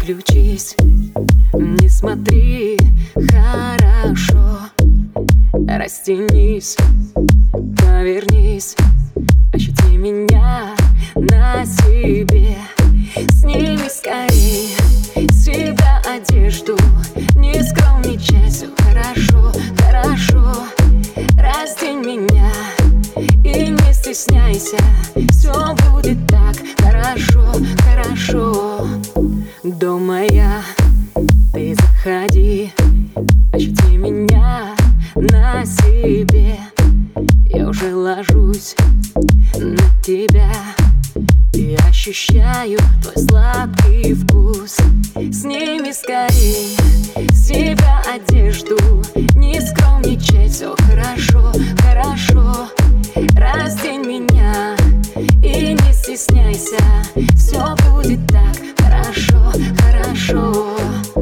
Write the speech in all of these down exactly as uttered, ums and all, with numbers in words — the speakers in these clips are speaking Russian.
Отключись, не смотри, хорошо. Растянись, повернись, ощути меня на себе. Сними скорей с себя одежду, не скромничай, все хорошо, хорошо. Раздень меня и не стесняйся, все будет так хорошо, хорошо. Дома я, ты заходи, ощути меня на себе. Я уже ложусь на тебя и ощущаю твой сладкий вкус. Сними скорей с себя одежду, не скромничай, все хорошо, хорошо. Раздень меня и не стесняйся, все будет так хорошо, хорошо.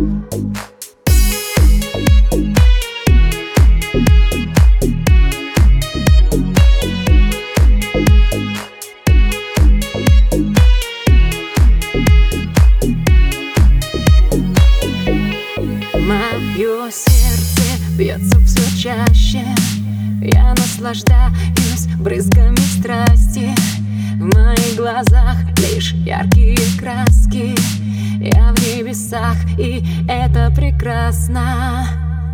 Мое сердце бьется все чаще, я наслаждаюсь брызгами страсти. В моих глазах лишь яркие краски, я в небесах, и это прекрасно.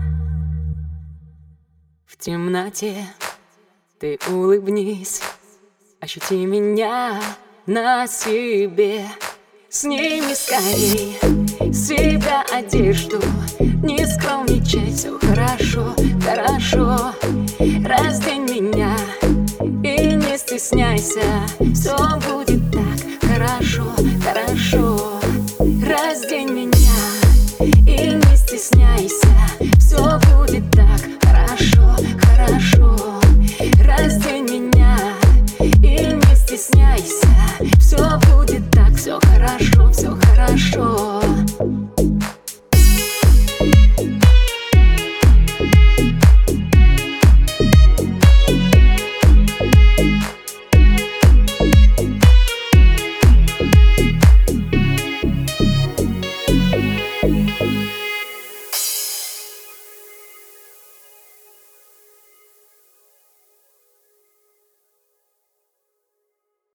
В темноте ты улыбнись, ощути меня на себе. Сними скорей с себя одежду, не скромничай, все хорошо, хорошо. Раздень меня и не стесняйся, все будет так хорошо, хорошо. Раздень меня и не стесняйся, все будет так хорошо, хорошо. Раздень меня и не стесняйся, все будет так, все хорошо, все хорошо.